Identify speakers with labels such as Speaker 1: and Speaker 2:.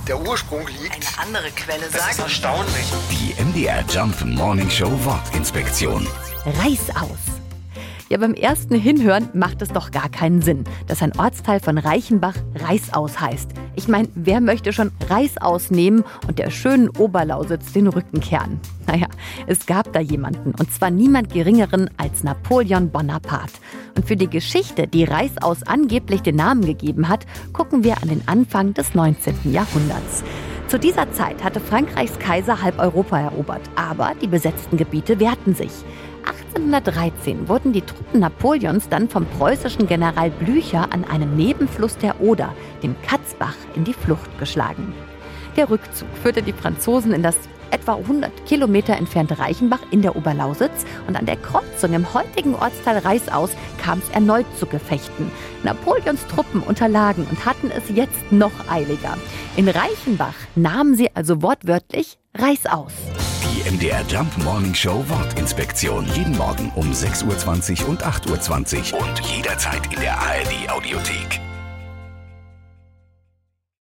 Speaker 1: der Ursprung liegt.
Speaker 2: Eine andere Quelle
Speaker 1: Das
Speaker 2: sagt...
Speaker 1: ist erstaunlich.
Speaker 3: Die MDR Jump Morning Show Wortinspektion.
Speaker 4: Reißaus. Ja, beim ersten Hinhören macht es doch gar keinen Sinn, dass ein Ortsteil von Reichenbach Reißaus heißt. Ich meine, wer möchte schon Reißaus nehmen und der schönen Oberlausitz den Rücken kehren? Naja, es gab da jemanden, und zwar niemand Geringeren als Napoleon Bonaparte. Und für die Geschichte, die Reißaus angeblich den Namen gegeben hat, gucken wir an den Anfang des 19. Jahrhunderts. Zu dieser Zeit hatte Frankreichs Kaiser halb Europa erobert, aber die besetzten Gebiete wehrten sich. 1813 wurden die Truppen Napoleons dann vom preußischen General Blücher an einem Nebenfluss der Oder, dem Katzbach, in die Flucht geschlagen. Der Rückzug führte die Franzosen in das etwa 100 Kilometer entfernte Reichenbach in der Oberlausitz, und an der Kreuzung im heutigen Ortsteil Reißaus kam es erneut zu Gefechten. Napoleons Truppen unterlagen und hatten es jetzt noch eiliger. In Reichenbach nahmen sie also wortwörtlich Reißaus.
Speaker 3: Die MDR Jump Morning Show Wortinspektion. Jeden Morgen um 6.20 Uhr und 8.20 Uhr und jederzeit in der ARD Audiothek.